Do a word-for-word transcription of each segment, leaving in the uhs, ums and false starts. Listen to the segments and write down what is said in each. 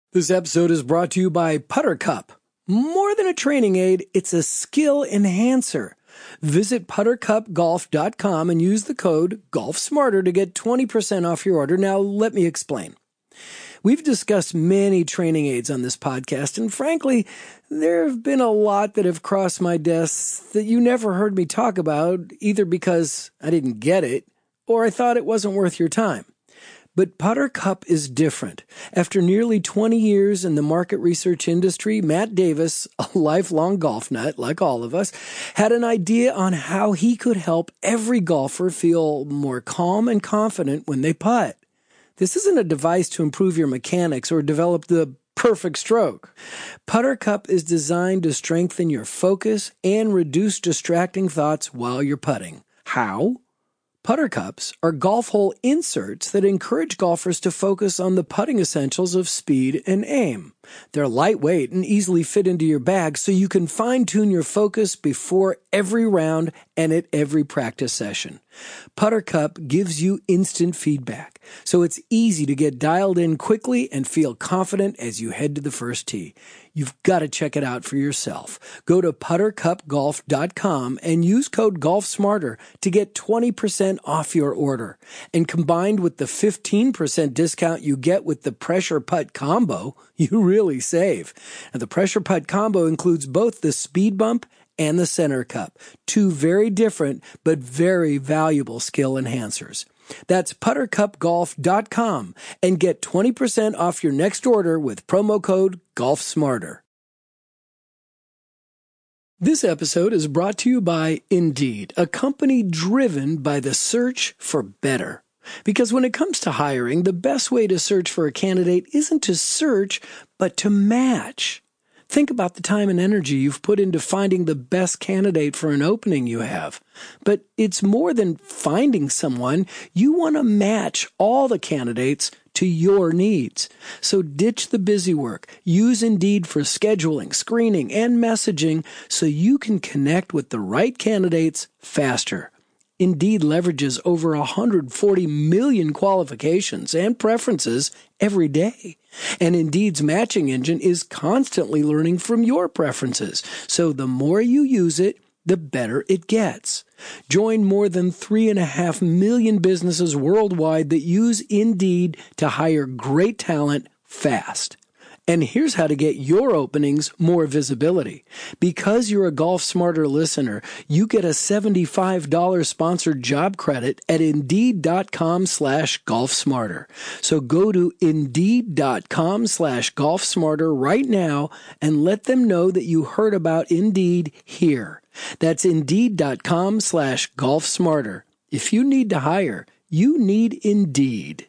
This episode is brought to you by Putter Cup. More than a training aid, it's a skill enhancer. Visit putter cup golf dot com and use the code GolfSmarter to get twenty percent off your order. Now, let me explain. We've discussed many training aids on this podcast, and frankly, there have been a lot that have crossed my desk that you never heard me talk about, either because I didn't get it or I thought it wasn't worth your time. But Putter Cup is different. After nearly twenty years in the market research industry, Matt Davis, a lifelong golf nut like all of us, had an idea on how he could help every golfer feel more calm and confident when they putt. This isn't a device to improve your mechanics or develop the perfect stroke. Putter Cup is designed to strengthen your focus and reduce distracting thoughts while you're putting. How? Putter Cups are golf hole inserts that encourage golfers to focus on the putting essentials of speed and aim. They're lightweight and easily fit into your bag, so you can fine-tune your focus before every round and at every practice session. Putter Cup gives you instant feedback, so it's easy to get dialed in quickly and feel confident as you head to the first tee. You've got to check it out for yourself. Go to putter cup golf dot com and use code GolfSmarter to get twenty percent off your order. And combined with the fifteen percent discount you get with the Pressure Putt Combo, you really save. Now, the Pressure Putt Combo includes both the Speed Bump and the Center Cup, two very different but very valuable skill enhancers. That's putter cup golf dot com and get twenty percent off your next order with promo code GolfSmarter. This episode is brought to you by Indeed, a company driven by the search for better. Because when it comes to hiring, the best way to search for a candidate isn't to search, but to match. Think about the time and energy you've put into finding the best candidate for an opening you have. But it's more than finding someone. You want to match all the candidates to your needs. So ditch the busy work. Use Indeed for scheduling, screening, and messaging so you can connect with the right candidates faster. Indeed leverages over one hundred forty million qualifications and preferences every day. And Indeed's matching engine is constantly learning from your preferences. So the more you use it, the better it gets. Join more than three and a half million businesses worldwide that use Indeed to hire great talent fast. And here's how to get your openings more visibility. Because you're a GolfSmarter listener, you get a seventy-five dollars sponsored job credit at Indeed.com slash GolfSmarter. So go to Indeed.com slash GolfSmarter right now and let them know that you heard about Indeed here. That's Indeed.com slash GolfSmarter. If you need to hire, you need Indeed.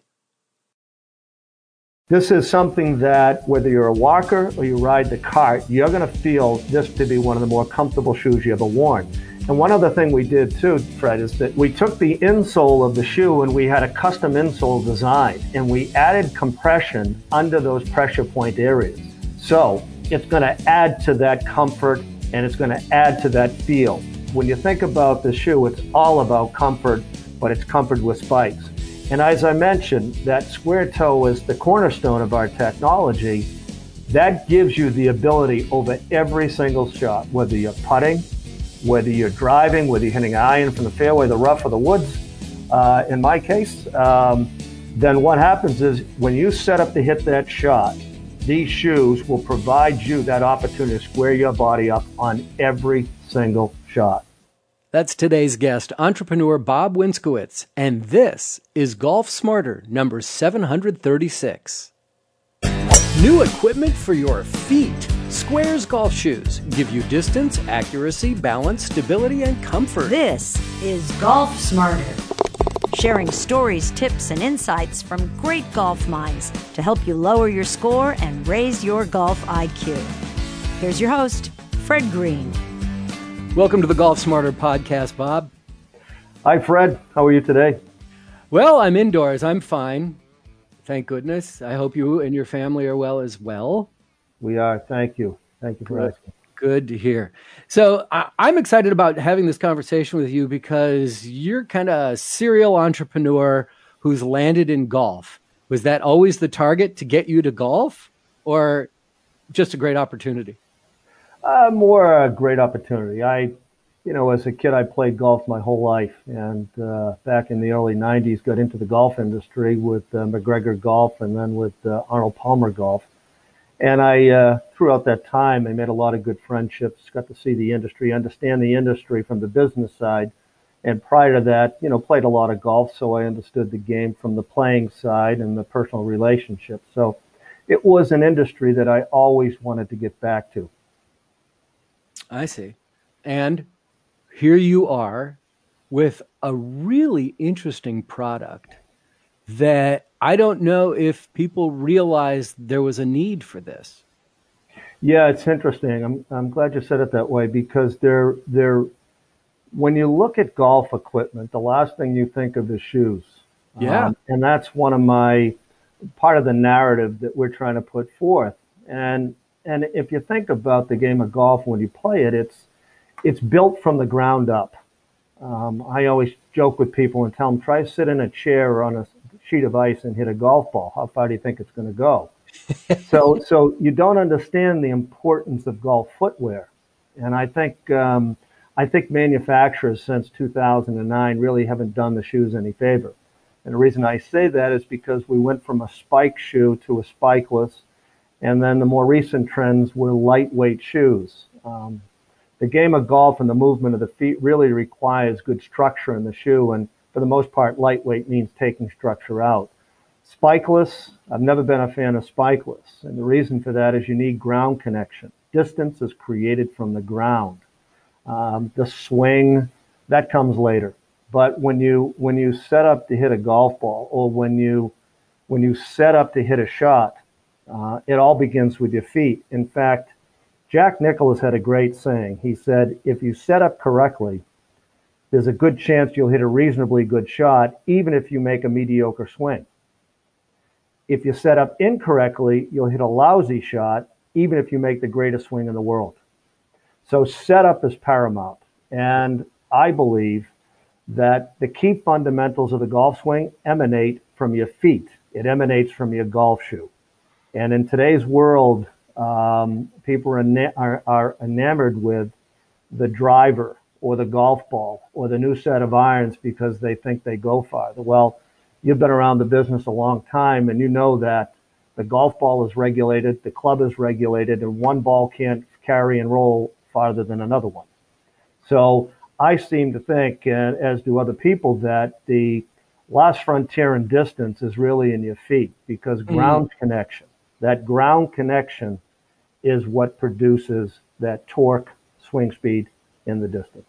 This is something that, whether you're a walker or you ride the cart, you're going to feel this to be one of the more comfortable shoes you ever worn. And one other thing we did too, Fred, is that we took the insole of the shoe and we had a custom insole design, and we added compression under those pressure point areas. So it's going to add to that comfort and it's going to add to that feel. When you think about the shoe, it's all about comfort, but it's comfort with spikes. And as I mentioned, that square toe is the cornerstone of our technology. That gives you the ability over every single shot, whether you're putting, whether you're driving, whether you're hitting an iron from the fairway, the rough, or the woods, uh, in my case, um, then what happens is when you set up to hit that shot, these shoes will provide you that opportunity to square your body up on every single shot. That's today's guest, entrepreneur Bob Winskiewicz, and this is Golf Smarter number seven hundred thirty-six. New equipment for your feet. Squares golf shoes give you distance, accuracy, balance, stability, and comfort. This is Golf Smarter, sharing stories, tips, and insights from great golf minds to help you lower your score and raise your golf I Q. Here's your host, Fred Green. Welcome to the Golf Smarter podcast, Bob. Hi, Fred. How are you today? Well, I'm indoors. I'm fine. Thank goodness. I hope you and your family are well as well. We are. Thank you. Thank you for Good. asking. Good to hear. So I, I'm excited about having this conversation with you because you're kind of a serial entrepreneur who's landed in golf. Was that always the target, to get you to golf? or just a great opportunity? Uh, more a great opportunity. I, you know, as a kid, I played golf my whole life, and uh, back in the early nineties, got into the golf industry with uh, McGregor Golf, and then with uh, Arnold Palmer Golf. And I, uh, throughout that time, I made a lot of good friendships, got to see the industry, understand the industry from the business side. And prior to that, you know, played a lot of golf, so I understood the game from the playing side and the personal relationships. So it was an industry that I always wanted to get back to. I see. And here you are with a really interesting product that I don't know if people realized there was a need for this. Yeah, it's interesting. I'm I'm glad you said it that way, because they're they're when you look at golf equipment, the last thing you think of is shoes. Yeah. Um, and that's one of my part of the narrative that we're trying to put forth. And and if you think about the game of golf when you play it, it's it's built from the ground up. Um, I always joke with people and tell them, try to sit in a chair or on a sheet of ice and hit a golf ball. How far do you think it's going to go? so so you don't understand the importance of golf footwear. And I think um, I think manufacturers since two thousand nine really haven't done the shoes any favor. And the reason I say that is because we went from a spike shoe to a spikeless, and then the more recent trends were lightweight shoes. Um, the game of golf and the movement of the feet really requires good structure in the shoe, and for the most part, lightweight means taking structure out. Spikeless, I've never been a fan of spikeless, and the reason for that is you need ground connection. Distance is created from the ground. Um, the swing, that comes later. But when you when you set up to hit a golf ball, or when you when you set up to hit a shot, uh, it all begins with your feet. In fact, Jack Nicklaus had a great saying. He said, if you set up correctly, there's a good chance you'll hit a reasonably good shot, even if you make a mediocre swing. If you set up incorrectly, you'll hit a lousy shot, even if you make the greatest swing in the world. So setup is paramount. And I believe that the key fundamentals of the golf swing emanate from your feet. It emanates from your golf shoe. And in today's world, um, people are, ena- are, are enamored with the driver or the golf ball or the new set of irons because they think they go farther. Well, you've been around the business a long time, and you know that the golf ball is regulated, the club is regulated, and one ball can't carry and roll farther than another one. So I seem to think, and as do other people, that the last frontier in distance is really in your feet, because ground mm. connection, that ground connection is what produces that torque, swing speed in the distance.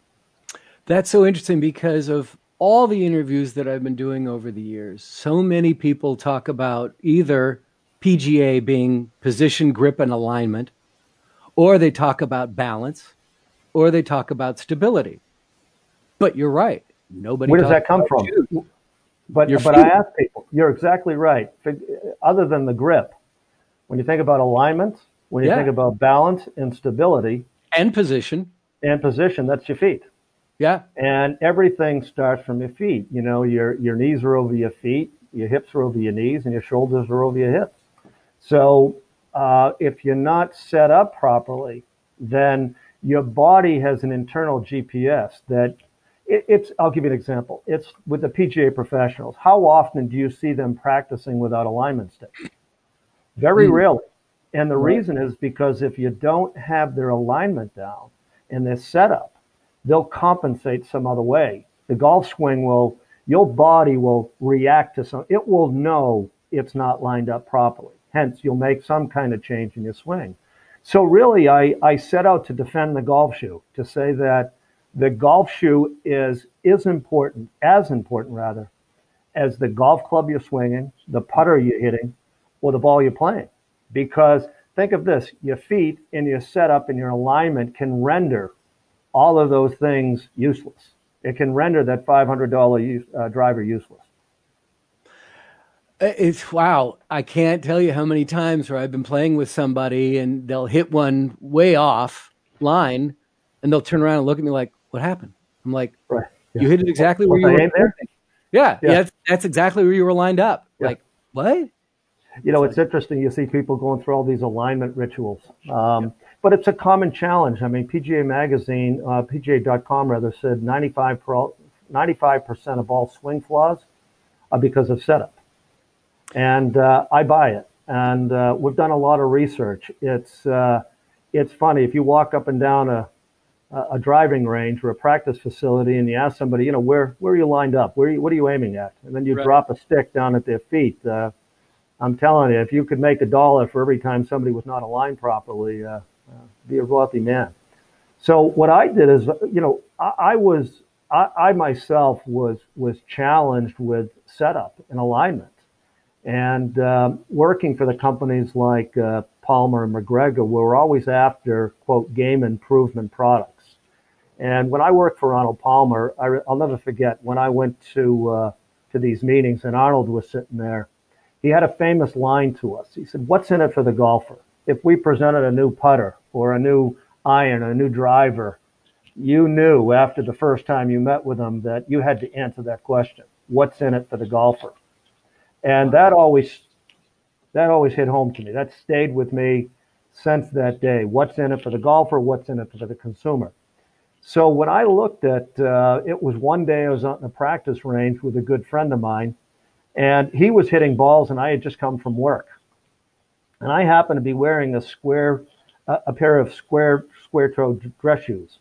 That's so interesting because of all the interviews that I've been doing over the years. So many people talk about either P G A being position, grip, and alignment, or they talk about balance, or they talk about stability. But you're right. Nobody. Where does that come from? Shoes. But Your but feet. I ask people, you're exactly right. Other than the grip, when you think about alignment, when you yeah. think about balance and stability, and position, and position, that's your feet. Yeah. And everything starts from your feet. You know, your your knees are over your feet, your hips are over your knees, and your shoulders are over your hips. So uh, if you're not set up properly, then your body has an internal G P S that it, it's, I'll give you an example. It's with the P G A professionals. How often do you see them practicing without alignment sticks? Very mm. rarely. And the right. reason is because if you don't have their alignment down and their setup, they'll compensate some other way. The golf swing will, your body will react to some, it will know it's not lined up properly. Hence, you'll make some kind of change in your swing. So really, I, I set out to defend the golf shoe, to say that the golf shoe is, is important, as important rather, as the golf club you're swinging, the putter you're hitting, or the ball you're playing. Because think of this, your feet and your setup and your alignment can render all of those things useless. It can render that five hundred dollars use, uh, driver useless. It's wow. I can't tell you how many times where I've been playing with somebody and they'll hit one way off line and they'll turn around and look at me like, what happened? I'm like, right. yeah. you hit it exactly where Was you were. There? Yeah, yeah. yeah that's, that's exactly where you were lined up. Yeah. Like, what? You know, it's interesting. You see people going through all these alignment rituals, um, but it's a common challenge. I mean, P G A Magazine, uh, P G A dot com rather, said ninety-five percent of all swing flaws are because of setup. And uh, I buy it. And uh, we've done a lot of research. It's uh, it's funny if you walk up and down a a driving range or a practice facility and you ask somebody, you know, where where are you lined up? Where are you, what are you aiming at? And then you right. drop a stick down at their feet. Uh, I'm telling you, if you could make a dollar for every time somebody was not aligned properly, uh, uh, be a wealthy man. So what I did is, you know, I, I was I, I myself was was challenged with setup and alignment. And um, working for the companies like uh, Palmer and McGregor, we're always after, quote, game improvement products. And when I worked for Arnold Palmer, I, I'll never forget when I went to uh, to these meetings and Arnold was sitting there. He had a famous line to us. He said, "What's in it for the golfer? If we presented a new putter or a new iron, a new driver, you knew after the first time you met with them that you had to answer that question. What's in it for the golfer?" And that always that always hit home to me. That stayed with me since that day. What's in it for the golfer? What's in it for the consumer? So when I looked at, uh, it was one day I was out in the practice range with a good friend of mine, and he was hitting balls, and I had just come from work. And I happened to be wearing a square, uh, a pair of square, square-toed dress shoes.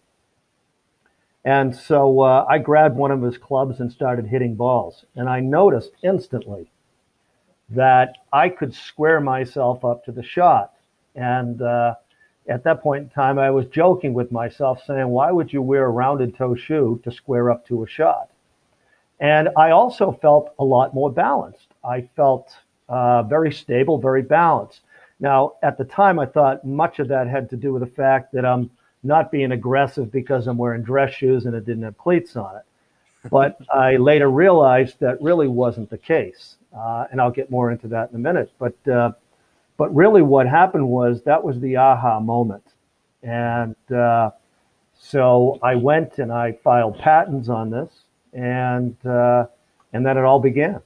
And so uh, I grabbed one of his clubs and started hitting balls. And I noticed instantly that I could square myself up to the shot. And uh, at that point in time, I was joking with myself saying, why would you wear a rounded toe shoe to square up to a shot? And I also felt a lot more balanced. I felt uh, very stable, very balanced. Now, at the time, I thought much of that had to do with the fact that I'm not being aggressive because I'm wearing dress shoes and it didn't have cleats on it. But I later realized that really wasn't the case. Uh, and I'll get more into that in a minute. But uh, but really what happened was that was the aha moment. And uh, so I went and I filed patents on this, and uh, and then it all began.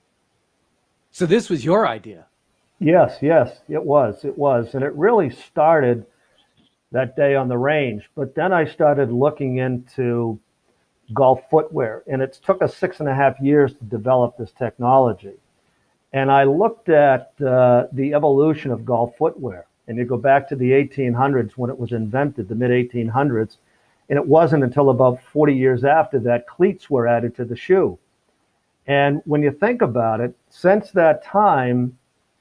So this was your idea? Yes, yes, it was. It was. And it really started that day on the range. But then I started looking into golf footwear, and it took us six and a half years to develop this technology. And I looked at uh, the evolution of golf footwear, and you go back to the eighteen hundreds when it was invented, the mid eighteen hundreds, and it wasn't until about forty years after that cleats were added to the shoe. And when you think about it, since that time,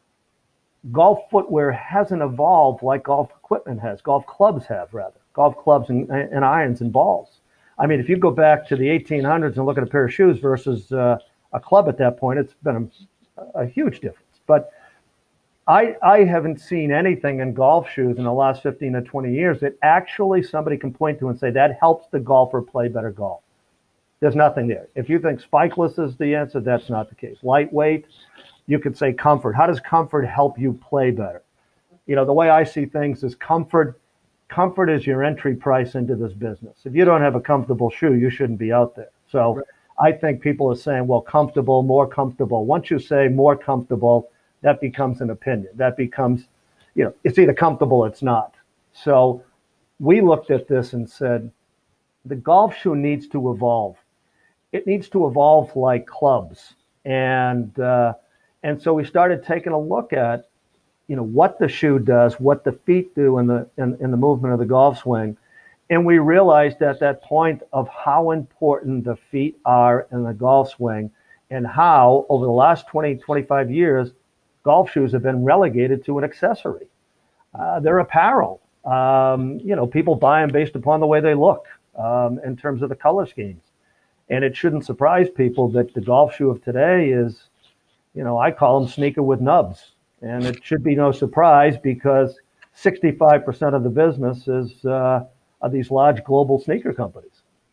golf footwear hasn't evolved like golf equipment has, golf clubs have rather, golf clubs and, and irons and balls. I mean, if you go back to the eighteen hundreds and look at a pair of shoes versus uh, a club at that point, it's been a, a huge difference. But I, I haven't seen anything in golf shoes in the last fifteen to twenty years that actually somebody can point to and say that helps the golfer play better golf. There's nothing there. If you think spikeless is the answer, that's not the case. Lightweight, you could say comfort. How does comfort help you play better? You know, the way I see things is comfort. Comfort is your entry price into this business. If you don't have a comfortable shoe, you shouldn't be out there. So right. I think people are saying, well, comfortable, more comfortable. Once you say more comfortable, that becomes an opinion. That becomes, you know, it's either comfortable or it's not. So we looked at this and said, the golf shoe needs to evolve. It needs to evolve like clubs. And, uh, and so we started taking a look at, you know, what the shoe does, what the feet do in the in, in the movement of the golf swing. And we realized at that point of how important the feet are in the golf swing and how over the last twenty, twenty-five years, golf shoes have been relegated to an accessory. Uh, they're apparel. Um, you know, people buy them based upon the way they look um, in terms of the color schemes. And it shouldn't surprise people that the golf shoe of today is, you know, I call them sneaker with nubs. And it should be no surprise because sixty-five percent of the business is uh, are these large global sneaker companies.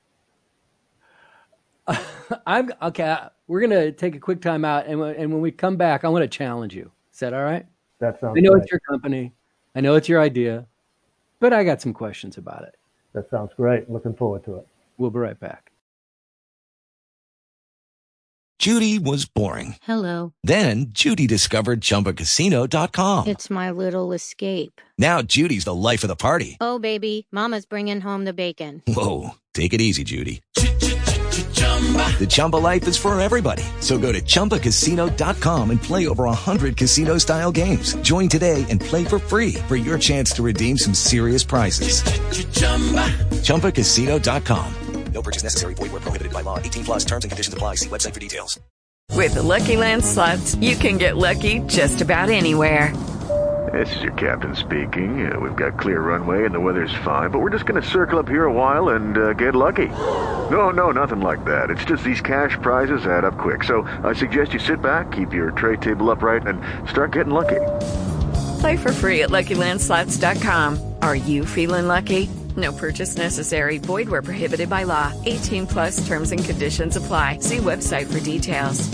Uh, I'm okay. We're gonna take a quick time out, and and when we come back, I want to challenge you. Is that all right? That sounds. I know great. It's your company. I know it's your idea, but I got some questions about it. That sounds great. Looking forward to it. We'll be right back. Judy was boring. Hello. Then Judy discovered Chumba Casino dot com. It's my little escape. Now Judy's the life of the party. Oh, baby, mama's bringing home the bacon. Whoa, take it easy, Judy. The Chumba life is for everybody. So go to Chumba Casino dot com and play over one hundred casino-style games. Join today and play for free for your chance to redeem some serious prizes. Chumba Casino dot com. No purchase necessary. Void where prohibited by law. eighteen plus terms and conditions apply. See website for details. With the Lucky Land Slots, you can get lucky just about anywhere. This is your captain speaking. Uh, we've got clear runway and the weather's fine, but we're just going to circle up here a while and uh, get lucky. No, no, nothing like that. It's just these cash prizes add up quick. So I suggest you sit back, keep your tray table upright, and start getting lucky. Play for free at Lucky Land Slots dot com. Are you feeling lucky? No purchase necessary. Void where prohibited by law. eighteen plus terms and conditions apply. See website for details.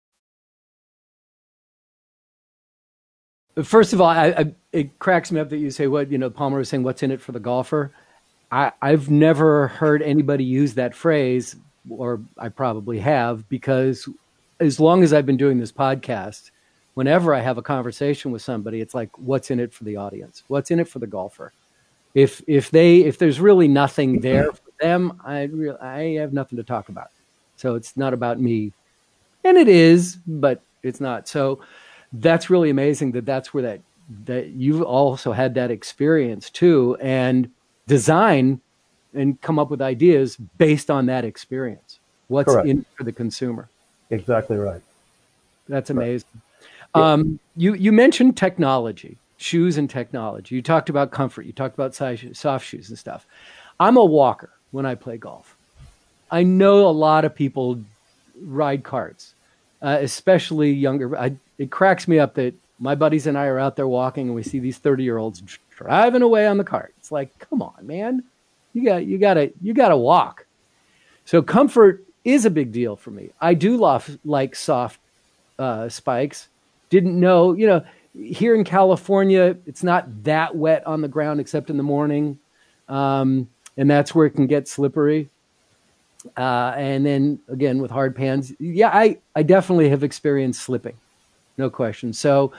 First of all, I, I, it cracks me up that you say, what, you know, Palmer was saying, what's in it for the golfer? I, I've never heard anybody use that phrase, or I probably have, because as long as I've been doing this podcast, whenever I have a conversation with somebody, it's like, what's in it for the audience? What's in it for the golfer? If if they if there's really nothing there for them, I re- I have nothing to talk about. So it's not about me, and it is, but it's not. So that's really amazing that that's where that that you've also had that experience too, and design and come up with ideas based on that experience. What's Correct. in it for the consumer? Exactly right. That's amazing. Right. Yeah. Um, you you mentioned technology. Shoes and technology. You talked about comfort. You talked about size, soft shoes and stuff. I'm a walker when I play golf. I know a lot of people ride carts, uh, especially younger. I, it cracks me up that my buddies and I are out there walking and we see these thirty-year-olds driving away on the cart. It's like, come on, man, you got you got to you got to walk. So comfort is a big deal for me. I do love like soft uh, spikes. Didn't know, you know. Here in California, it's not that wet on the ground except in the morning. Um, and that's where it can get slippery. Uh, and then again, with hard pans, yeah, I, I definitely have experienced slipping. No question. So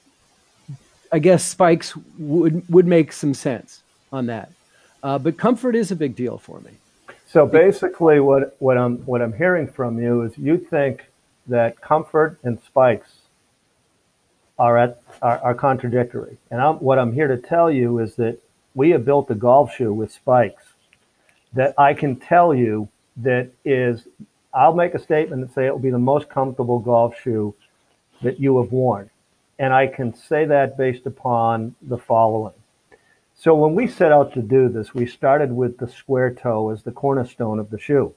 I guess spikes would, would make some sense on that. Uh, but comfort is a big deal for me. So basically what, what I'm, what I'm hearing from you is you think that comfort and spikes are at are, are contradictory. And I'm, what I'm here to tell you is that we have built a golf shoe with spikes that I can tell you that is, I'll make a statement and say it will be the most comfortable golf shoe that you have worn. And I can say that based upon the following. So when we set out to do this, we started with the square toe as the cornerstone of the shoe.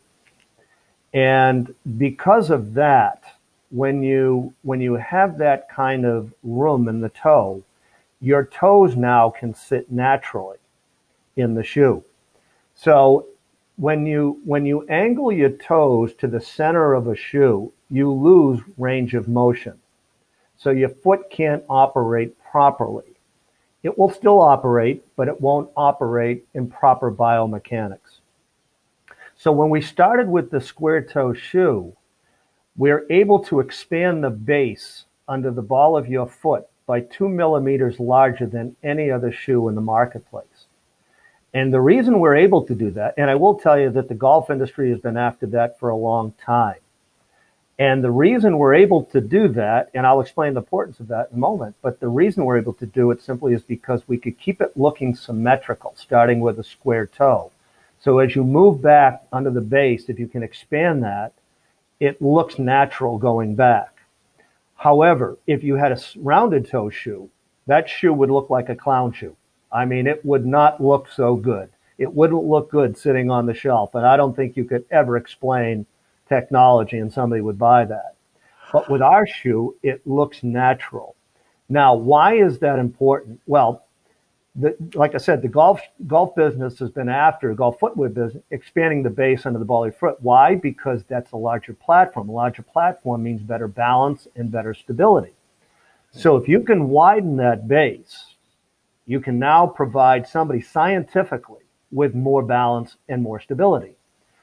And because of that, when you when you have that kind of room in the toe, your toes now can sit naturally in the shoe. So when you when you angle your toes to the center of a shoe, you lose range of motion. So your foot can't operate properly. It will still operate, but it won't operate in proper biomechanics. So when we started with the square toe shoe, we're able to expand the base under the ball of your foot by two millimeters larger than any other shoe in the marketplace. And the reason we're able to do that, and I will tell you that the golf industry has been after that for a long time. And the reason we're able to do that, and I'll explain the importance of that in a moment, but the reason we're able to do it simply is because we could keep it looking symmetrical, starting with a square toe. So as you move back under the base, if you can expand that, it looks natural going back. However, if you had a rounded toe shoe, that shoe would look like a clown shoe. I mean, it would not look so good. It wouldn't look good sitting on the shelf, and I don't think you could ever explain technology and somebody would buy that. But with our shoe, it looks natural. Now, why is that important? Well, the, like I said, the golf golf business has been after, golf footwear business, expanding the base under the ball of your foot. Why? Because that's a larger platform. A larger platform means better balance and better stability. So if you can widen that base, you can now provide somebody scientifically with more balance and more stability.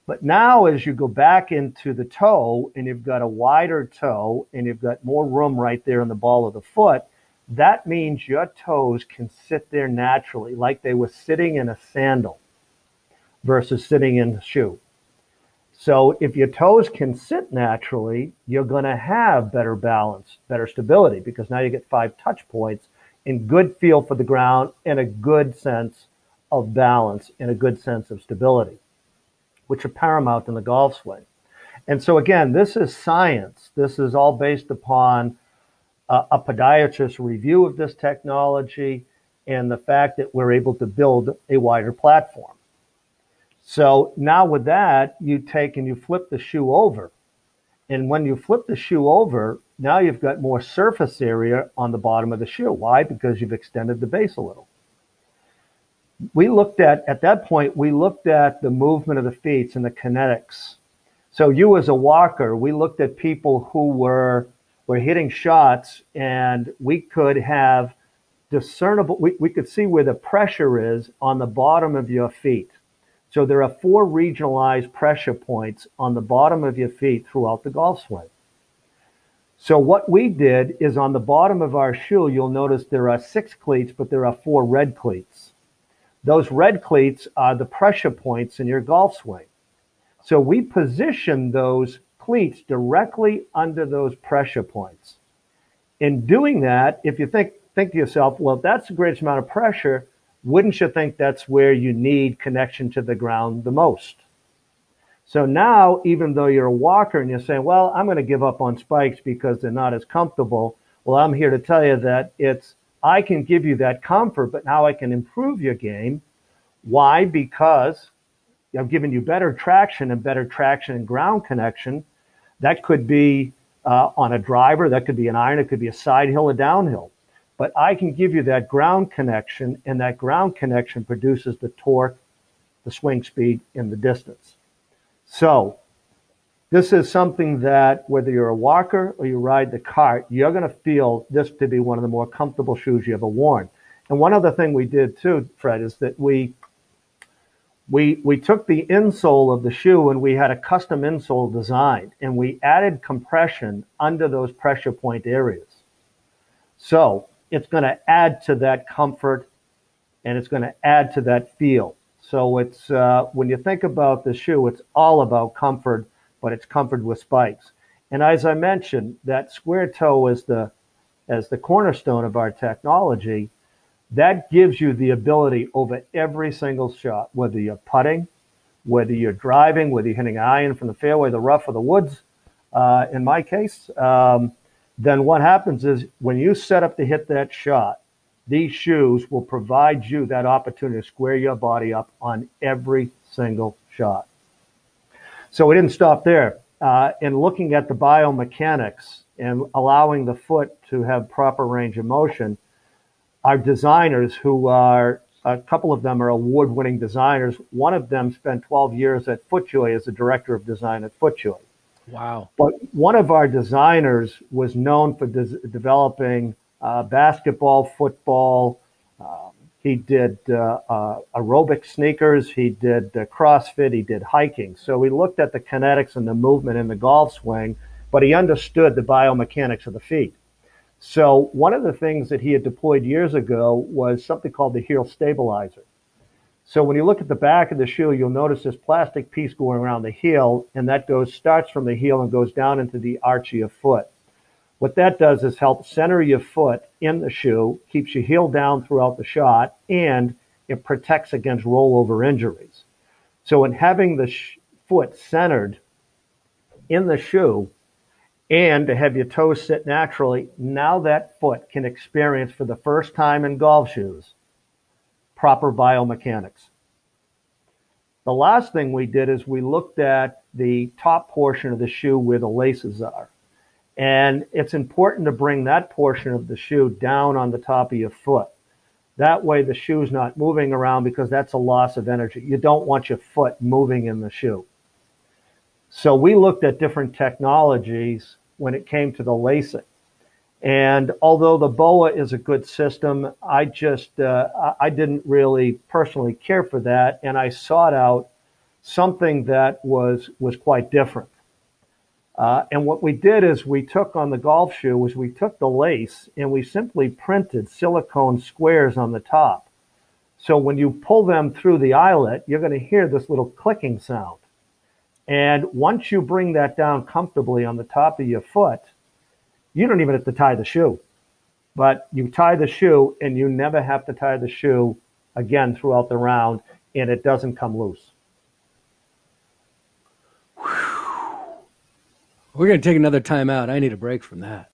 But now as you go back into the toe and you've got a wider toe and you've got more room right there in the ball of the foot, that means your toes can sit there naturally like they were sitting in a sandal versus sitting in the shoe. So if your toes can sit naturally, you're going to have better balance, better stability, because now you get five touch points and good feel for the ground and a good sense of balance and a good sense of stability, which are paramount in the golf swing. And so again, this is science. This is all based upon a, a podiatrist's review of this technology and the fact that we're able to build a wider platform. So now with that, you take and you flip the shoe over. And when you flip the shoe over, now you've got more surface area on the bottom of the shoe. Why? Because you've extended the base a little. We looked at, at that point, we looked at the movement of the feet and the kinetics. So you as a walker, we looked at people who were, were hitting shots, and we could have discernible, we, we could see where the pressure is on the bottom of your feet. So there are four regionalized pressure points on the bottom of your feet throughout the golf swing. So what we did is on the bottom of our shoe, you'll notice there are six cleats, but there are four red cleats. Those red cleats are the pressure points in your golf swing. So we position those cleats directly under those pressure points. In doing that, if you think, think to yourself, well, if that's the greatest amount of pressure, wouldn't you think that's where you need connection to the ground the most? So now, even though you're a walker and you're saying, well, I'm going to give up on spikes because they're not as comfortable, well, I'm here to tell you that it's, I can give you that comfort, but now I can improve your game. Why? Because I've given you better traction and better traction and ground connection. That could be uh, on a driver, that could be an iron, it could be a side hill or downhill. But I can give you that ground connection, and that ground connection produces the torque, the swing speed, and the distance. So this is something that whether you're a walker or you ride the cart, you're going to feel this to be one of the more comfortable shoes you ever worn. And one other thing we did too, Fred, is that we we we took the insole of the shoe and we had a custom insole designed, and we added compression under those pressure point areas. So it's going to add to that comfort, and it's going to add to that feel. So it's uh, when you think about the shoe, it's all about comfort, but it's comfort with spikes. And as I mentioned, that square toe is the as the cornerstone of our technology. That gives you the ability over every single shot, whether you're putting, whether you're driving, whether you're hitting an iron from the fairway, the rough, or the woods. Uh, in my case, um, then what happens is when you set up to hit that shot, these shoes will provide you that opportunity to square your body up on every single shot. So we didn't stop there. Uh, in looking at the biomechanics and allowing the foot to have proper range of motion, our designers, who are, a couple of them are award-winning designers. One of them spent twelve years at FootJoy as the director of design at FootJoy. Wow. But one of our designers was known for des- developing uh, basketball, football. Um, he did uh, uh, aerobic sneakers. He did uh, CrossFit. He did hiking. So we looked at the kinetics and the movement in the golf swing, but he understood the biomechanics of the feet. So one of the things that he had deployed years ago was something called the heel stabilizer. So when you look at the back of the shoe, you'll notice this plastic piece going around the heel, and that goes starts from the heel and goes down into the arch of your foot. What that does is help center your foot in the shoe, keeps your heel down throughout the shot, and it protects against rollover injuries. So in having the sh- foot centered in the shoe and to have your toes sit naturally, now that foot can experience for the first time in golf shoes proper biomechanics. The last thing we did is we looked at the top portion of the shoe where the laces are. And it's important to bring that portion of the shoe down on the top of your foot. That way the shoe's not moving around, because that's a loss of energy. You don't want your foot moving in the shoe. So we looked at different technologies when it came to the lacing. And although the B O A is a good system, I just, uh, I didn't really personally care for that. And I sought out something that was was quite different. Uh, and what we did is we took on the golf shoe was we took the lace and we simply printed silicone squares on the top. So when you pull them through the eyelet, you're going to hear this little clicking sound. And once you bring that down comfortably on the top of your foot, you don't even have to tie the shoe. But you tie the shoe and you never have to tie the shoe again throughout the round, and it doesn't come loose. We're going to take another time out. I need a break from that.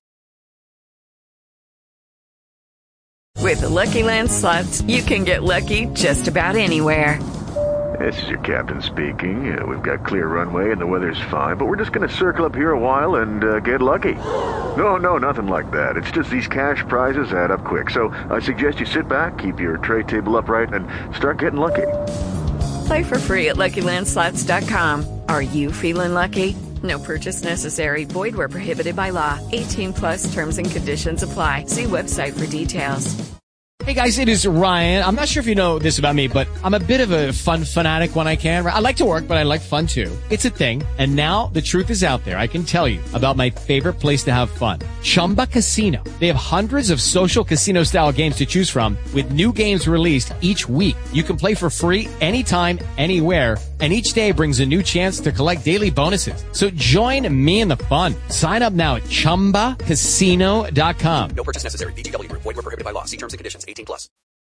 With the Lucky Land Slots, you can get lucky just about anywhere. This is your captain speaking. Uh, we've got clear runway and the weather's fine, but we're just going to circle up here a while and uh, get lucky. No, no, nothing like that. It's just these cash prizes add up quick. So I suggest you sit back, keep your tray table upright, and start getting lucky. Play for free at Lucky Land Slots dot com. Are you feeling lucky? No purchase necessary. Void where prohibited by law. eighteen plus terms and conditions apply. See website for details. Hey guys, it is Ryan. I'm not sure if you know this about me, but I'm a bit of a fun fanatic when I can. I like to work, but I like fun too. It's a thing. And now the truth is out there. I can tell you about my favorite place to have fun. Chumba Casino. They have hundreds of social casino style games to choose from with new games released each week. You can play for free anytime, anywhere. And each day brings a new chance to collect daily bonuses. So join me in the fun. Sign up now at chumba casino dot com. No purchase necessary. V G W. Void where prohibited by law. See terms and conditions. eighteen plus.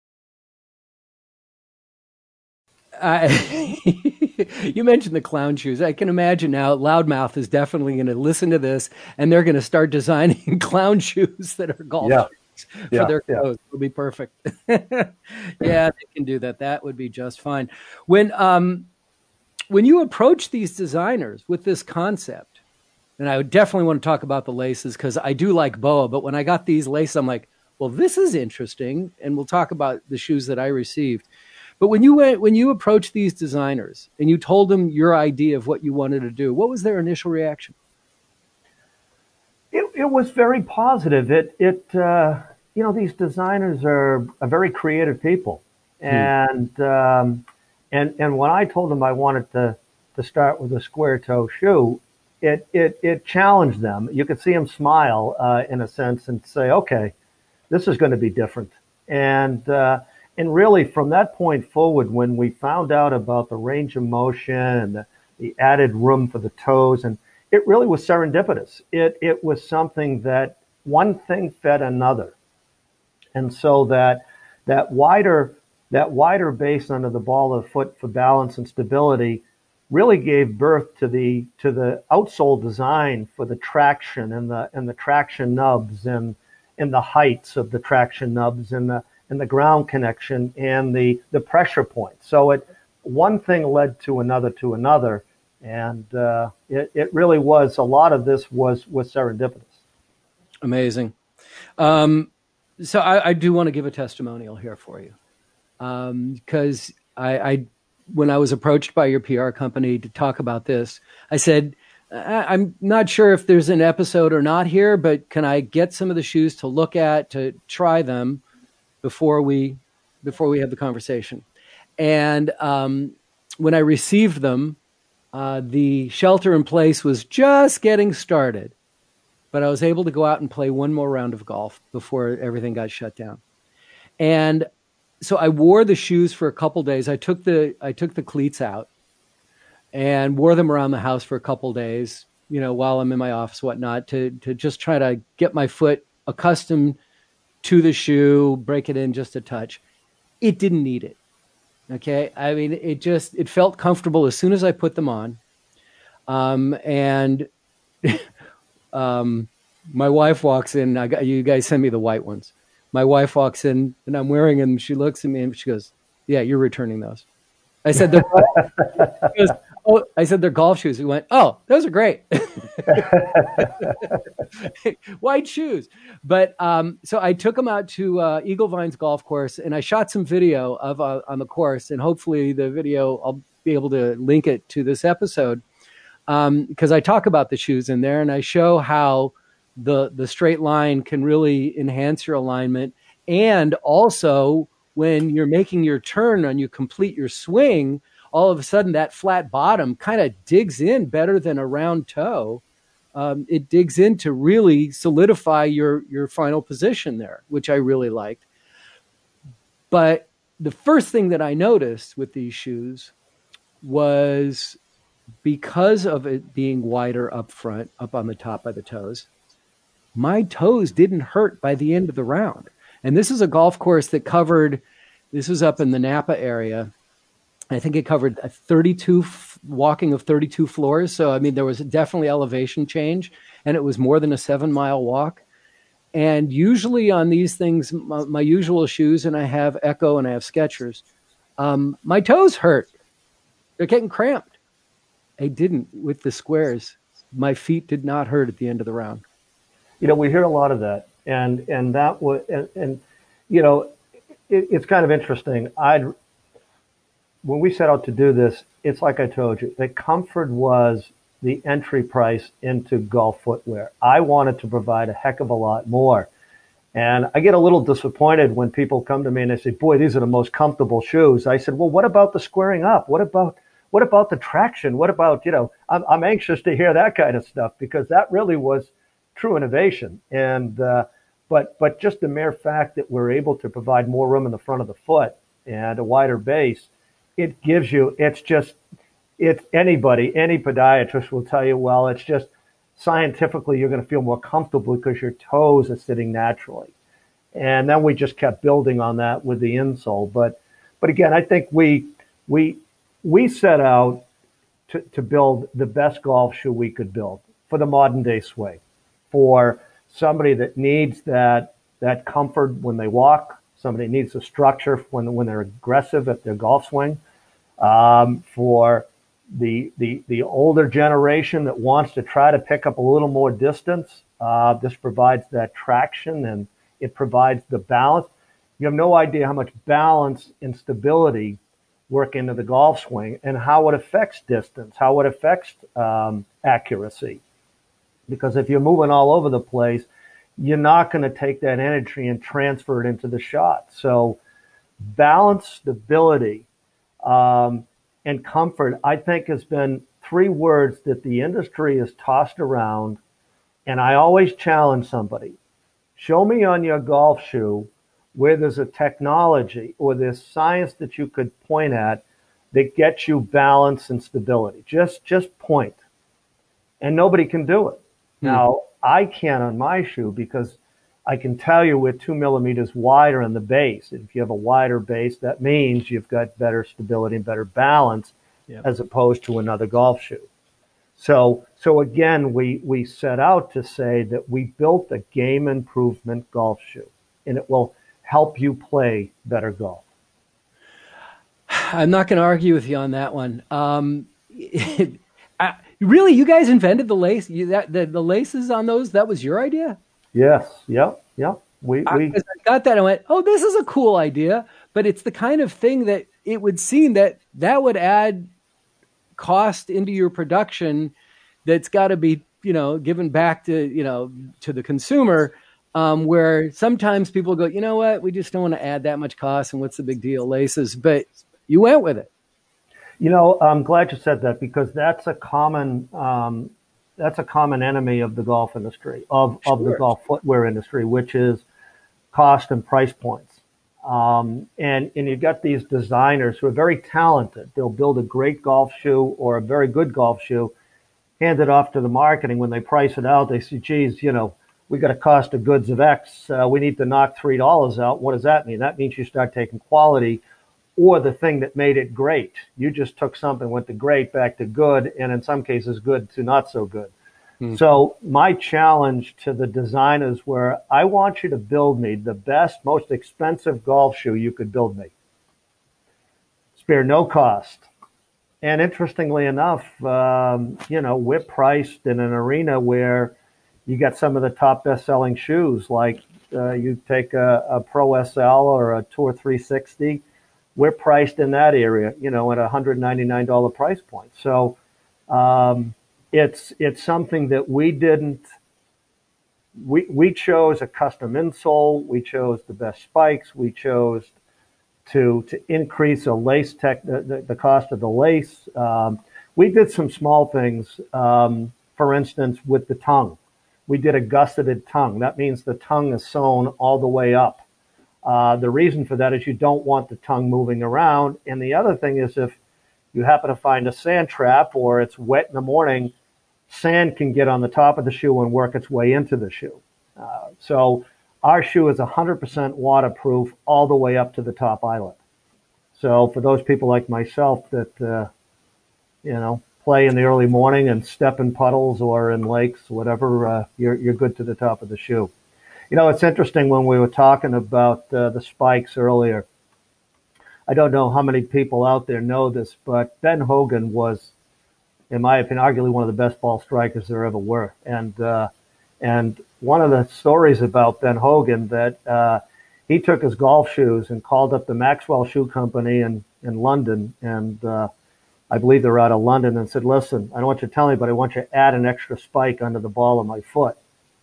Uh, you mentioned the clown shoes. I can imagine now Loudmouth is definitely going to listen to this, and they're going to start designing clown shoes that are golf Yeah. shoes for Yeah, their yeah. clothes. It'll be perfect. Yeah, they can do that. That would be just fine. When um, when you approach these designers with this concept, and I would definitely want to talk about the laces because I do like B O A, but when I got these laces, I'm like, well, this is interesting, and we'll talk about the shoes that I received. But when you went, when you approached these designers and you told them your idea of what you wanted to do, what was their initial reaction? It, it was very positive. It, it, uh, you know, these designers are, are very creative people, and um, and and when I told them I wanted to to start with a square toe shoe, it it it challenged them. You could see them smile uh, in a sense and say, okay, this is going to be different. And uh, and really from that point forward, when we found out about the range of motion and the, the added room for the toes, and it really was serendipitous. It it was something that one thing fed another, and so that that wider that wider base under the ball of the foot for balance and stability really gave birth to the to the outsole design for the traction and the and the traction nubs and and the heights of the traction nubs and the and the ground connection and the the pressure point. So it one thing led to another to another, and uh, it it really was a lot of this was was serendipitous. Amazing. Um, so I, I do want to give a testimonial here for you, because um, I, I, when I was approached by your P R company to talk about this, I said, I, I'm not sure if there's an episode or not here, but can I get some of the shoes to look at, to try them before we before we have the conversation? And um, when I received them, uh, the shelter in place was just getting started. But I was able to go out and play one more round of golf before everything got shut down. And so I wore the shoes for a couple days. I took the I took the cleats out and wore them around the house for a couple days, you know, while I'm in my office, whatnot, to to just try to get my foot accustomed to the shoe, break it in just a touch. It didn't need it. Okay. I mean, it just it felt comfortable as soon as I put them on. Um, and Um, my wife walks in. I got, you guys send me the white ones. My wife walks in and I'm wearing them. She looks at me and she goes, "Yeah, you're returning those." I said, "They're." She goes, "Oh," I said, "They're golf shoes." He went, "Oh, those are great." White shoes. But um, so I took them out to uh, Eagle Vines Golf Course and I shot some video of uh, on the course, and hopefully the video I'll be able to link it to this episode. Um, because I talk about the shoes in there and I show how the the straight line can really enhance your alignment. And also when you're making your turn and you complete your swing, all of a sudden that flat bottom kind of digs in better than a round toe. Um, it digs in to really solidify your, your final position there, which I really liked. But the first thing that I noticed with these shoes was, because of it being wider up front, up on the top by the toes, my toes didn't hurt by the end of the round. And this is a golf course that covered, this was up in the Napa area. I think it covered a thirty-two walking of thirty-two floors. So, I mean, there was definitely elevation change, and it was more than a seven mile walk. And usually on these things, my, my usual shoes, and I have Echo and I have Skechers, um, my toes hurt. They're getting cramped. I didn't with the squares. My feet did not hurt at the end of the round. You know, we hear a lot of that, and and that was and, and you know, it, it's kind of interesting. I'd when we set out to do this, it's like I told you, the comfort was the entry price into golf footwear. I wanted to provide a heck of a lot more, and I get a little disappointed when people come to me and they say, "Boy, these are the most comfortable shoes." I said, "Well, what about the squaring up? What about What about the traction? What about, you know, I'm, I'm anxious to hear that kind of stuff, because that really was true innovation. And, uh, but, but just the mere fact that we're able to provide more room in the front of the foot and a wider base, it gives you, it's just, it's anybody, any podiatrist will tell you, well, it's just scientifically, you're going to feel more comfortable because your toes are sitting naturally. And then we just kept building on that with the insole. But, but again, I think we, we, We set out to, to build the best golf shoe we could build for the modern day swing, for somebody that needs that that comfort when they walk, somebody needs the structure when when they're aggressive at their golf swing, um, for the the the older generation that wants to try to pick up a little more distance. Uh, this provides that traction, and it provides the balance. You have no idea how much balance and stability work into the golf swing, and how it affects distance, how it affects um, accuracy. Because if you're moving all over the place, you're not going to take that energy and transfer it into the shot. So balance, stability, um, and comfort, I think, has been three words that the industry has tossed around. And I always challenge somebody, show me on your golf shoe where there's a technology or there's science that you could point at that gets you balance and stability. Just just point. And nobody can do it. Hmm. Now, I can on my shoe, because I can tell you we're two millimeters wider in the base. If you have a wider base, that means you've got better stability and better balance, yep, as opposed to another golf shoe. So so again, we, we set out to say that we built a game improvement golf shoe, and it will help you play better golf. I'm not going to argue with you on that one. Um, it, I, really, you guys invented the lace? You, that, the, the laces on those, that was your idea? Yes. Yep. Yep. We, I, we I got that and went, oh, this is a cool idea. But it's the kind of thing that it would seem that that would add cost into your production that's got to be, you know, given back to, you know, to the consumer. Um, where sometimes people go, you know what, we just don't want to add that much cost, and what's the big deal, laces? But you went with it. You know, I'm glad you said that, because that's a common um, that's a common enemy of the golf industry, of, sure. of the golf footwear industry, which is cost and price points. Um, and, and you've got these designers who are very talented. They'll build a great golf shoe or a very good golf shoe, hand it off to the marketing. When they price it out, they say, geez, you know, we got a cost of goods of X. Uh, we need to knock three dollars out. What does that mean? That means you start taking quality or the thing that made it great. You just took something, went to great back to good, and in some cases good to not so good. Hmm. So my challenge to the designers were, I want you to build me the best, most expensive golf shoe you could build me. Spare no cost. And interestingly enough, um, you know, we're priced in an arena where you got some of the top best-selling shoes, like uh, you take a, a Pro S L or a Tour three sixty. We're priced in that area, you know, at a one hundred ninety-nine dollars price point. So um, it's it's something that we didn't. We we chose a custom insole. We chose the best spikes. We chose to to increase a lace tech the, the, the cost of the lace. Um, we did some small things. Um, for instance, with the tongue, we did a gusseted tongue. That means the tongue is sewn all the way up. Uh, the reason for that is you don't want the tongue moving around. And the other thing is if you happen to find a sand trap or it's wet in the morning, sand can get on the top of the shoe and work its way into the shoe. Uh, so our shoe is one hundred percent waterproof all the way up to the top eyelet. So for those people like myself that, uh, you know, play in the early morning and step in puddles or in lakes, whatever, uh, you're, you're good to the top of the shoe. You know, it's interesting when we were talking about uh, the spikes earlier. I don't know how many people out there know this, but Ben Hogan was, in my opinion, arguably one of the best ball strikers there ever were. And uh, and one of the stories about Ben Hogan that uh, he took his golf shoes and called up the Maxwell Shoe Company in, in London, and uh, I believe they're out of London, and said, listen, I don't want you to tell me, but I want you to add an extra spike under the ball of my foot.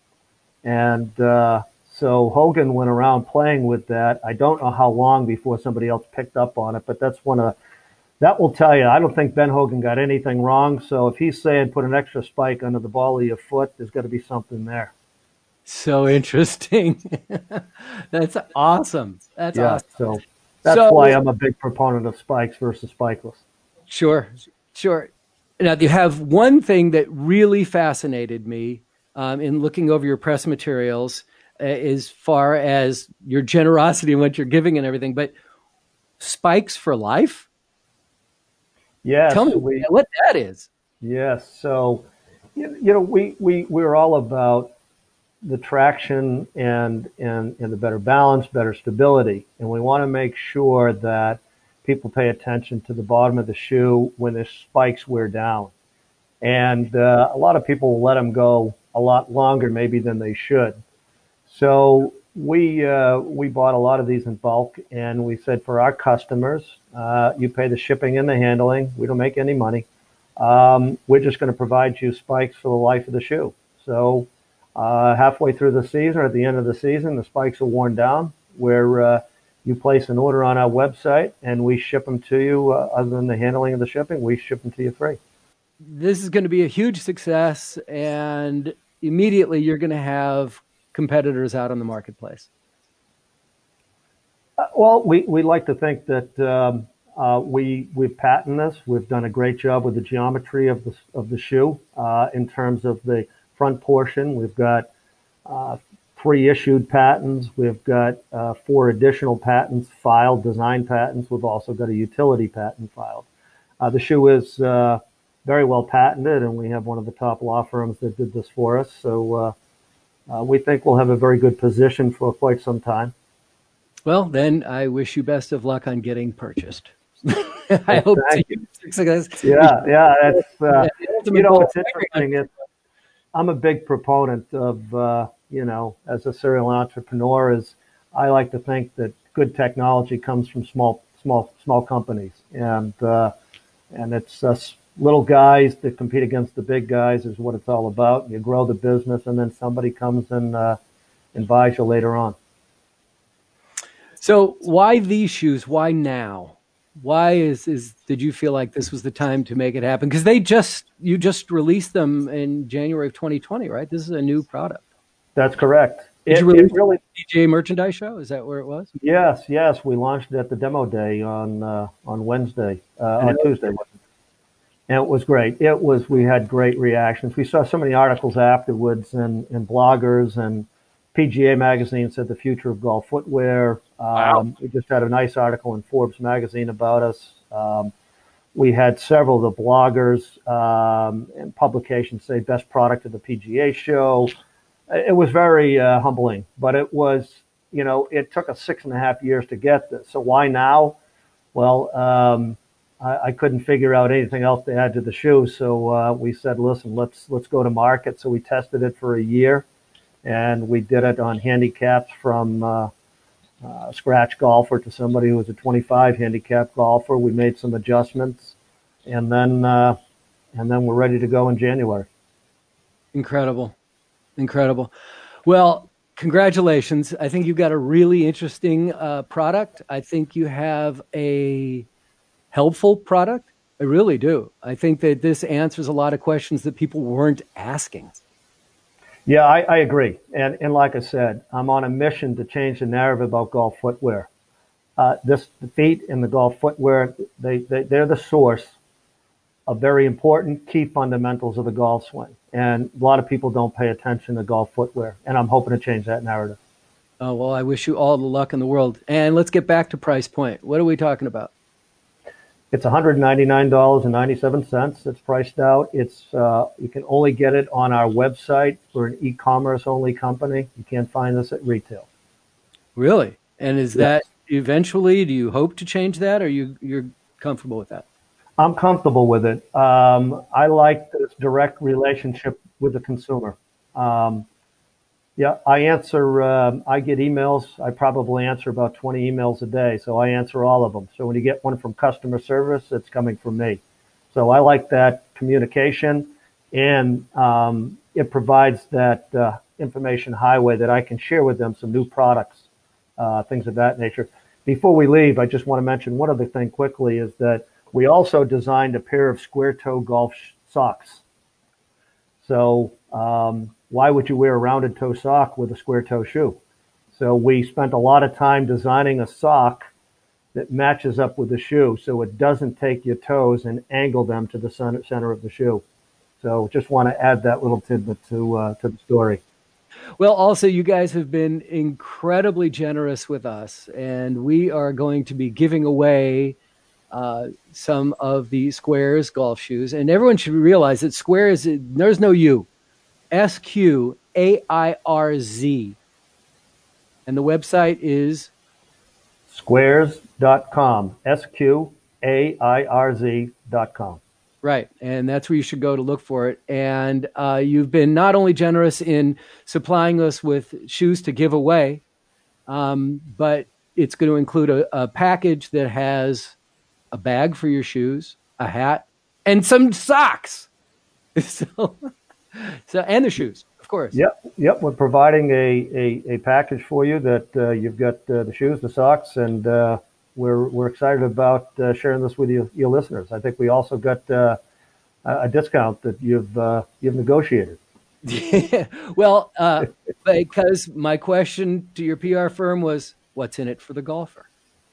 And uh, so Hogan went around playing with that. I don't know how long before somebody else picked up on it, but that's one of that will tell you. I don't think Ben Hogan got anything wrong. So if he's saying put an extra spike under the ball of your foot, there's got to be something there. So interesting. That's awesome. That's yeah, awesome. So that's so, why I'm a big proponent of spikes versus spikeless. Sure, sure. Now, you have one thing that really fascinated me um, in looking over your press materials uh, as far as your generosity and what you're giving and everything, but spikes for life? Yes. Tell me we, what that is. Yes. So, you, you know, we, we, we're all about the traction and, and, and the better balance, better stability. And we want to make sure that people pay attention to the bottom of the shoe when the spikes wear down. And uh, a lot of people will let them go a lot longer maybe than they should. So we uh, we bought a lot of these in bulk, and we said for our customers, uh, you pay the shipping and the handling. We don't make any money. Um, we're just going to provide you spikes for the life of the shoe. So uh, halfway through the season, or at the end of the season, the spikes are worn down. Where uh, you place an order on our website, and we ship them to you. Uh, other than the handling of the shipping, we ship them to you free. This is going to be a huge success, and immediately you're going to have competitors out on the marketplace. Uh, well, we, we like to think that um, uh, we we've patented this. We've done a great job with the geometry of the of the shoe uh, in terms of the front portion. We've got uh, three issued patents. We've got uh, four additional patents filed, design patents. We've also got a utility patent filed. Uh, the shoe is uh, very well patented, and we have one of the top law firms that did this for us. So uh, uh, we think we'll have a very good position for quite some time. Well, then I wish you best of luck on getting purchased. I hope Thank you. you. Yeah, yeah. It's, uh, you know, it's interesting. It, I'm a big proponent of, uh, you know, as a serial entrepreneur, is I like to think that good technology comes from small, small, small companies, and uh, and it's us little guys that compete against the big guys is what it's all about. You grow the business, and then somebody comes and uh, and buys you later on. So why these shoes? Why now? Why is, is did you feel like this was the time to make it happen? Because they just you just released them in January of twenty twenty, right? This is a new product. That's correct. Did it, you release it really the D J A merchandise show? Is that where it was? Yes, yes. We launched it at the demo day on uh, on Wednesday, uh, on Tuesday, and it was great. It was. We had great reactions. We saw so many articles afterwards, and, and bloggers and P G A Magazine said the future of golf footwear. Um, wow. We just had a nice article in Forbes magazine about us. Um, we had several of the bloggers um, and publications say best product of the P G A show. It was very uh, humbling, but it was, you know, it took us six and a half years to get this. So why now? Well, um, I, I couldn't figure out anything else to add to the shoe. So uh, we said, listen, let's let's go to market. So we tested it for a year. And we did it on handicaps from uh, uh, scratch golfer to somebody who was a twenty-five handicap golfer. We made some adjustments, and then uh, and then we're ready to go in January. Incredible, incredible. Well, congratulations. I think you've got a really interesting uh, product. I think you have a helpful product. I really do. I think that this answers a lot of questions that people weren't asking. Yeah, I, I agree. And, and like I said, I'm on a mission to change the narrative about golf footwear. Uh, this, the feet and the golf footwear, they, they, they're the source of very important key fundamentals of the golf swing. And a lot of people don't pay attention to golf footwear. And I'm hoping to change that narrative. Oh, well, I wish you all the luck in the world. And let's get back to price point. What are we talking about? It's one hundred ninety-nine dollars and ninety-seven cents. It's priced out. It's uh, you can only get it on our website. We're an e-commerce only company. You can't find this at retail. Really? And is Yes. that eventually, do you hope to change that, or you, you're comfortable with that? I'm comfortable with it. Um, I like this direct relationship with the consumer. Um, yeah, I answer, um, I get emails. I probably answer about twenty emails a day, so I answer all of them. So when you get one from customer service, it's coming from me. So I like that communication, and um, it provides that uh, information highway that I can share with them, some new products, uh, things of that nature. Before we leave, I just want to mention one other thing quickly is that we also designed a pair of square toe golf sh- socks. So um, why would you wear a rounded toe sock with a square toe shoe? So we spent a lot of time designing a sock that matches up with the shoe so it doesn't take your toes and angle them to the center, center of the shoe. So just want to add that little tidbit to uh, to the story. Well, also, you guys have been incredibly generous with us, and we are going to be giving away uh, some of the Squares golf shoes. And everyone should realize that Squares, there's no U. S Q A I R Z. And the website is? Squares dot com. S Q A I R Z dot com. Right, and that's where you should go to look for it. And uh, you've been not only generous in supplying us with shoes to give away, um, but it's going to include a, a package that has a bag for your shoes, a hat, and some socks. so, so, and the shoes, of course. Yep, yep. We're providing a, a, a package for you that uh, you've got uh, the shoes, the socks, and uh, we're we're excited about uh, sharing this with you, your listeners. I think we also got uh, a discount that you've uh, you've negotiated. well, uh, because my question to your P R firm was, "What's in it for the golfer?"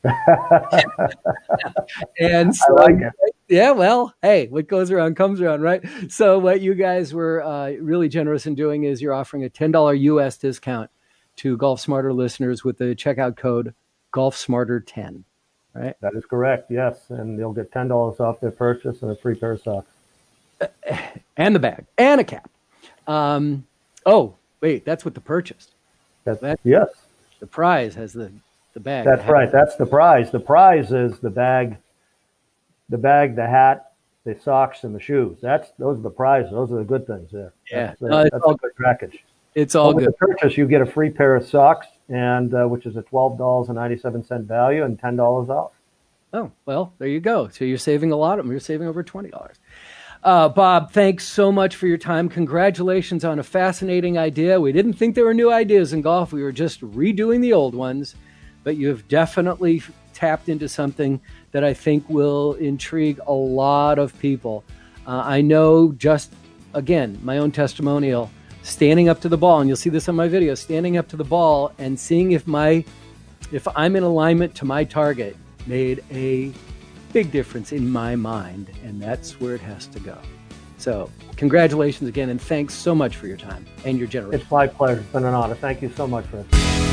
and so, I like it. Yeah, well, hey, what goes around comes around, right? So what you guys were uh, really generous in doing is you're offering a ten dollars U S discount to Golf Smarter listeners with the checkout code Golf Smarter ten, right? That is correct, yes. And they'll get ten dollars off their purchase and a free pair of socks. And the bag and a cap. Um, oh, wait, that's what the purchase. That's, That- yes, The prize has the, the bag. that's right. That's the prize. The prize is the bag, the bag, the hat, the socks, and the shoes. That's those are the prizes. Those are the good things there. Yeah. That's, uh, No, it's that's all a good package. It's all But with good. the purchase, you get a free pair of socks, and uh, which is a twelve dollars and ninety-seven cents value and ten dollars off. Oh, well, there you go. So you're saving a lot of them. You're saving over twenty dollars. Uh, Bob, thanks so much for your time. Congratulations on a fascinating idea. We didn't think there were new ideas in golf. We were just redoing the old ones. But you've definitely tapped into something that I think will intrigue a lot of people. Uh, I know just, again, my own testimonial, standing up to the ball, and you'll see this on my video, standing up to the ball and seeing if my, if I'm in alignment to my target made a big difference in my mind, and that's where it has to go. So congratulations again, and thanks so much for your time and your generosity. It's my pleasure. It's been an honor. Thank you so much, Chris.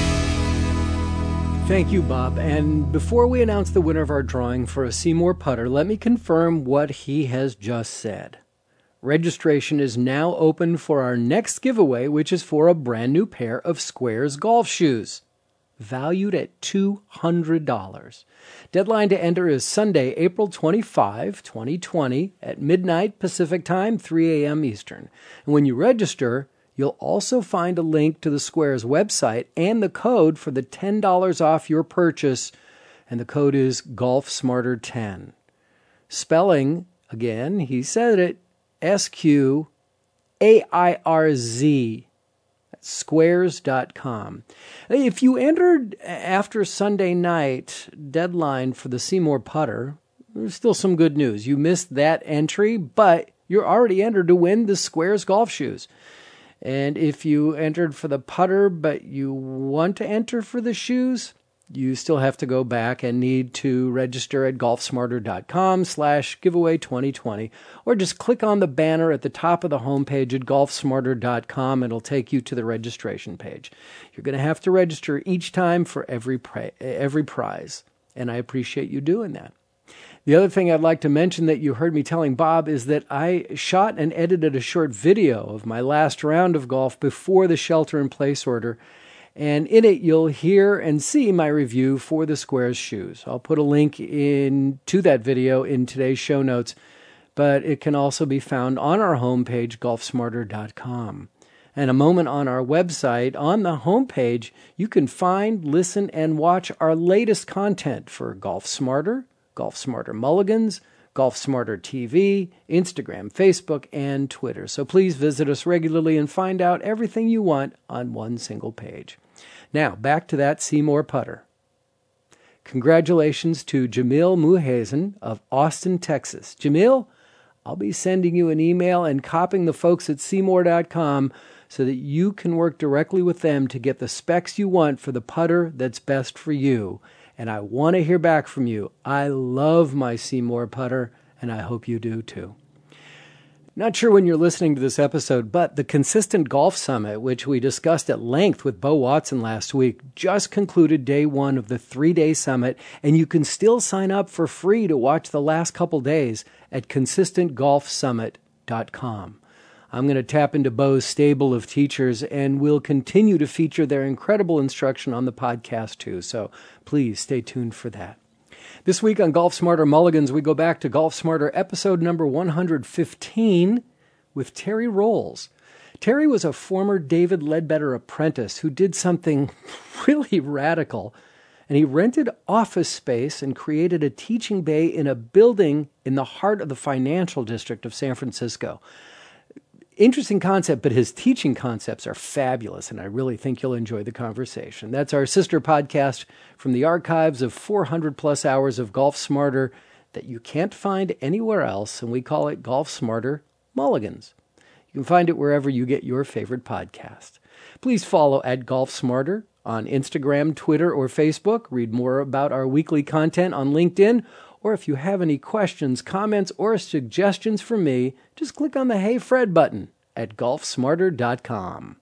Thank you, Bob. And before we announce the winner of our drawing for a Seymour putter, let me confirm what he has just said. Registration is now open for our next giveaway, which is for a brand new pair of Squares golf shoes, valued at two hundred dollars. Deadline to enter is Sunday, April twenty-fifth, twenty twenty at midnight Pacific Time, three a.m. Eastern. And when you register, you'll also find a link to the Squares website and the code for the ten dollars off your purchase, and the code is Golf Smarter ten. Spelling, again, he said it, S Q A I R Z. squares dot com. If you entered after Sunday night deadline for the Seymour putter, there's still some good news. You missed that entry, but you're already entered to win the Squares golf shoes. And if you entered for the putter, but you want to enter for the shoes, you still have to go back and need to register at golfsmarter.com slash giveaway 2020, or just click on the banner at the top of the homepage at golfsmarter dot com. It'll take you to the registration page. You're going to have to register each time for every pri- every prize, and I appreciate you doing that. The other thing I'd like to mention that you heard me telling Bob is that I shot and edited a short video of my last round of golf before the shelter-in-place order, and in it you'll hear and see my review for the Squares shoes. I'll put a link in to that video in today's show notes, but it can also be found on our homepage, golf smarter dot com. And a moment on our website, on the homepage, you can find, listen, and watch our latest content for Golf Smarter, Golf Smarter Mulligans, Golf Smarter T V, Instagram, Facebook, and Twitter. So please visit us regularly and find out everything you want on one single page. Now, back to that Seymour putter. Congratulations to Jamil Muhazen of Austin, Texas. Jamil, I'll be sending you an email and copying the folks at seymour dot com so that you can work directly with them to get the specs you want for the putter that's best for you. And I want to hear back from you. I love my Seymour putter, and I hope you do too. Not sure when you're listening to this episode, but the Consistent Golf Summit, which we discussed at length with Bo Watson last week, just concluded day one of the three-day summit, and you can still sign up for free to watch the last couple days at consistent golf summit dot com. I'm going to tap into Bo's stable of teachers, and we'll continue to feature their incredible instruction on the podcast too, so please stay tuned for that. This week on Golf Smarter Mulligans, we go back to Golf Smarter episode number one hundred fifteen with Terry Rolls. Terry was a former David Ledbetter apprentice who did something really radical, and he rented office space and created a teaching bay in a building in the heart of the financial district of San Francisco. Interesting concept, but his teaching concepts are fabulous, and I really think you'll enjoy the conversation. That's our sister podcast from the archives of four hundred plus hours of Golf Smarter that you can't find anywhere else, and we call it Golf Smarter Mulligans. You can find it wherever you get your favorite podcast. Please follow at Golf Smarter on Instagram, Twitter, or Facebook. Read more about our weekly content on LinkedIn. Or if you have any questions, comments, or suggestions for me, just click on the Hey Fred button at golf smarter dot com.